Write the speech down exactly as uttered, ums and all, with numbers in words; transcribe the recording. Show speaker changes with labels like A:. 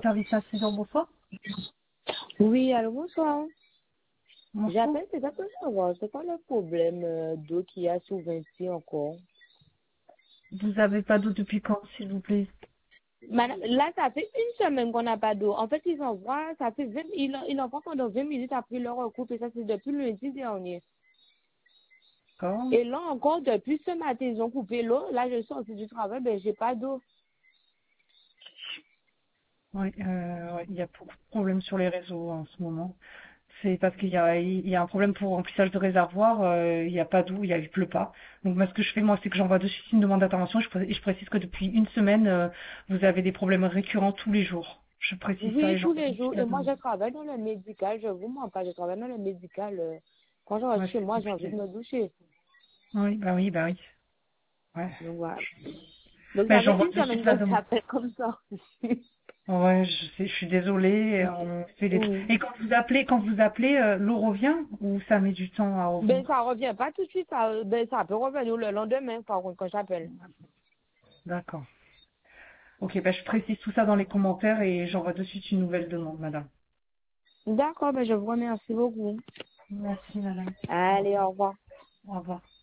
A: service incident, bonsoir.
B: Oui, alors bonsoir.
A: Bonsoir.
B: J'appelle, c'est ça pour savoir, c'est quoi le problème euh, d'eau qu'il y a sous Vinci encore?
A: Vous avez pas d'eau depuis quand, s'il vous plaît?
B: Madame, là, ça fait une semaine qu'on n'a pas d'eau. En fait, ils envoient, ça fait vingt, ils, en- ils envoient pendant vingt minutes après leur recoupe, et ça, c'est depuis le lundi dernier.
A: D'accord.
B: Et là encore, depuis ce matin, ils ont coupé l'eau. Là, je suis sortie du travail, ben, j'ai pas d'eau.
A: Oui, euh, ouais, il y a beaucoup de problèmes sur les réseaux en ce moment. C'est parce qu'il y a, il y a un problème pour remplissage de réservoir, euh, il n'y a pas d'eau, il y a, il pleut pas. Donc moi, ce que je fais, moi, c'est que j'envoie de suite une demande d'intervention et je, pré- et je précise que depuis une semaine, euh, vous avez des problèmes récurrents tous les jours. Je précise ça
B: Oui,
A: et
B: tous
A: j'envoie de
B: les
A: suite
B: jours.
A: la
B: Et moi,
A: demande.
B: je travaille dans le médical, je vous mens pas, je travaille dans le médical. euh, Quand je reste
A: Ouais,
B: chez
A: c'est
B: moi, j'ai envie
A: compliqué.
B: de me doucher.
A: Oui, bah oui, bah oui. Ouais.
B: Donc voilà. Donc
A: Ben,
B: ça fait
A: j'envoie
B: une
A: de suite
B: semaine
A: la
B: que
A: demande.
B: ça fait comme ça.
A: Ouais, je sais, je suis désolée. On fait des trucs.
B: Oui.
A: Et quand vous appelez, quand vous appelez, euh, l'eau revient ou ça met du temps à
B: Ben,
A: revenir?
B: ça revient pas tout de suite, ça, euh, ben, ça peut revenir le lendemain, par contre, quand j'appelle.
A: D'accord. Ok, ben je précise tout ça dans les commentaires et j'envoie de suite une nouvelle demande, madame.
B: D'accord, ben, je vous remercie beaucoup.
A: Merci, madame. Au
B: Allez,
A: revoir.
B: au revoir.
A: Au revoir.